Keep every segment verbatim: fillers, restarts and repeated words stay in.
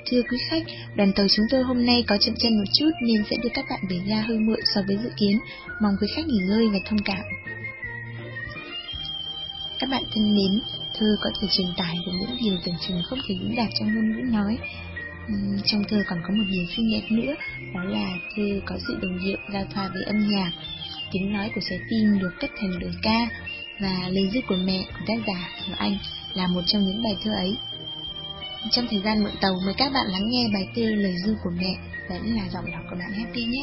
Thưa quý khách, đoàn tàu chúng tôi hôm nay có chậm chân một chút nên sẽ đưa các bạn về ga hơi muộn so với dự kiến. Mong quý khách nghỉ ngơi và thông cảm. Các bạn thân mến, thơ có thể truyền tải được những điều tưởng chừng không thể diễn đạt trong ngôn ngữ nói. Uhm, trong thơ còn có một điều xinh đẹp nữa, đó là thơ có sự đồng điệu giao thoa với âm nhạc. Tiếng nói của trái tim được cất thành lời ca, và lời ru của mẹ của tác giả của anh là một trong những bài thơ ấy. Trong thời gian mượn tàu, mời các bạn lắng nghe bài thơ Lời ru của mẹ, vẫn là giọng đọc của bạn Happy nhé.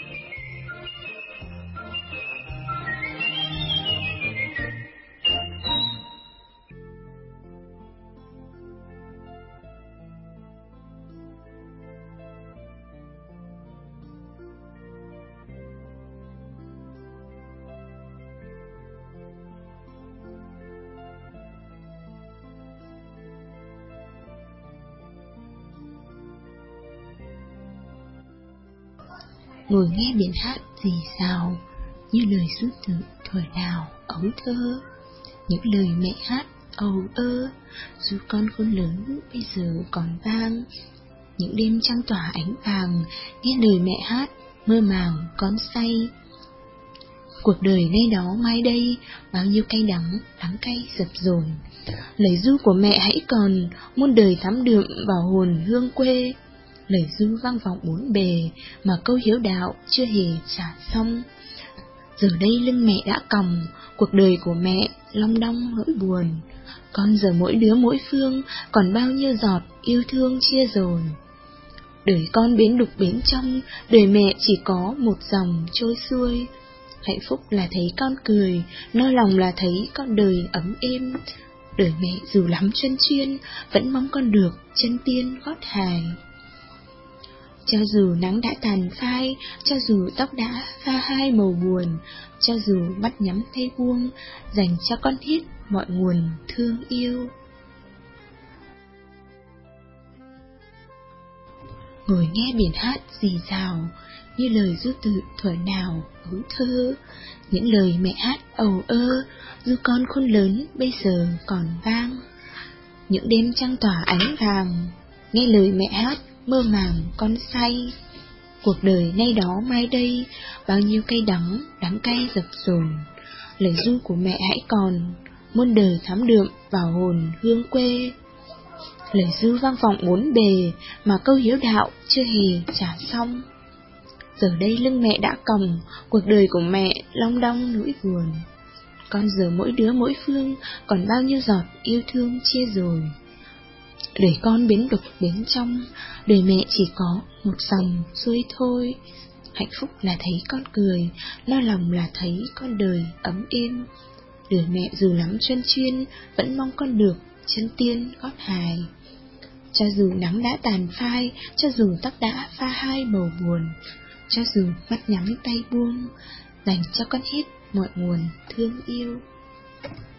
Ngồi nghe biển hát rì rào, như lời ru tự thuở nào ấu thơ. Những lời mẹ hát ầu ơ, dù con khôn lớn bây giờ còn vang. Những đêm trăng tỏa ánh vàng, nghe lời mẹ hát, mơ màng con say. Cuộc đời nay đó mai đây, bao nhiêu cay đắng, đắng cay dập dồn. Lời ru của mẹ hãy còn, muôn đời thắm đượm vào hồn hương quê. Lời ru vang vọng bốn bề, mà câu hiếu đạo chưa hề trả xong. Giờ đây lưng mẹ đã còng, cuộc đời của mẹ long đong nỗi buồn. Con giờ mỗi đứa mỗi phương, còn bao nhiêu giọt yêu thương chia dồn. Đời con bến đục bến trong, đời mẹ chỉ có một dòng trôi xuôi. Hạnh phúc là thấy con cười, no lòng là thấy con đời ấm êm. Đời mẹ dù lắm chân chuyên, vẫn mong con được chân tiên gót hài. Cho dù nắng đã tàn phai, cho dù tóc đã pha hai màu buồn, cho dù mắt nhắm tay buông, dành cho con hết mọi nguồn thương yêu. Ngồi nghe biển hát rì rào, như lời ru tự thuở nào ấu thơ. Những lời mẹ hát ầu ơ, dù con khôn lớn bây giờ còn vang. Những đêm trăng tỏa ánh vàng, nghe lời mẹ hát, mơ màng con say. Cuộc đời nay đó mai đây, bao nhiêu cay đắng, đắng cay dập dồn. Lời ru của mẹ hãy còn, muôn đời thắm đượm vào hồn hương quê. Lời ru vang vọng bốn bề, mà câu hiếu đạo chưa hề trả xong. Giờ đây lưng mẹ đã còng, cuộc đời của mẹ long đong nỗi buồn. Con giờ mỗi đứa mỗi phương, còn bao nhiêu giọt yêu thương chia rồi. Đời con bến đục bến trong, đời mẹ chỉ có một dòng xuôi thôi. Hạnh phúc là thấy con cười, lo lòng là thấy con đời ấm êm. Đời mẹ dù lắm chân chuyên, vẫn mong con được chân tiên gót hài. Cho dù nắng đã tàn phai, cho dù tóc đã pha hai màu buồn, cho dù mắt nhắm tay buông, dành cho con hết mọi nguồn thương yêu.